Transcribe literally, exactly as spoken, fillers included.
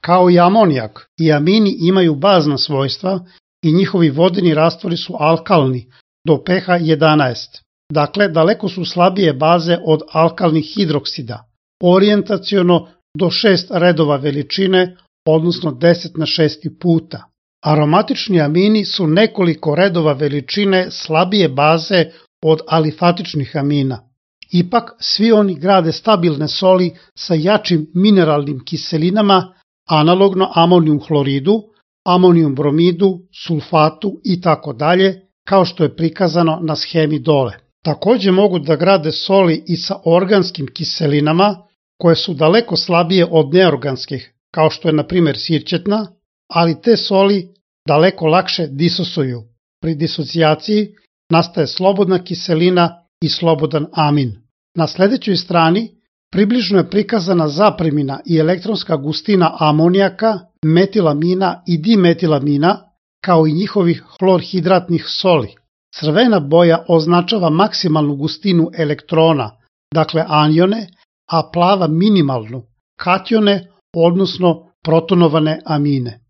Kao i amonijak, i amini imaju bazna svojstva i njihovi vodeni rastvori su alkalni do pH jedanaest. Dakle, daleko su slabije baze od alkalnih hidroksida, orijentaciono do šest redova veličine, odnosno deset na šest puta. Aromatični amini su nekoliko redova veličine slabije baze od alifatičnih amina. Ipak, svi oni grade stabilne soli sa jačim mineralnim kiselinama, analogno amonijum hloridu, amonijum bromidu, sulfatu i tako dalje, kao što je prikazano na shemi dole. Takođe mogu da grade soli i sa organskim kiselinama, koje su daleko slabije od neorganskih, kao što je na primjer sirćetna, ali te soli daleko lakše disosuju. Pri disocijaciji nastaje slobodna kiselina i slobodan amin. Na sledećoj strani približno je prikazana zapremina i elektronska gustina amonijaka, metilamina i dimetilamina, kao i njihovih hlorhidratnih soli. Crvena boja označava maksimalnu gustinu elektrona, dakle anione, a plava minimalnu, katione, odnosno protonovane amine.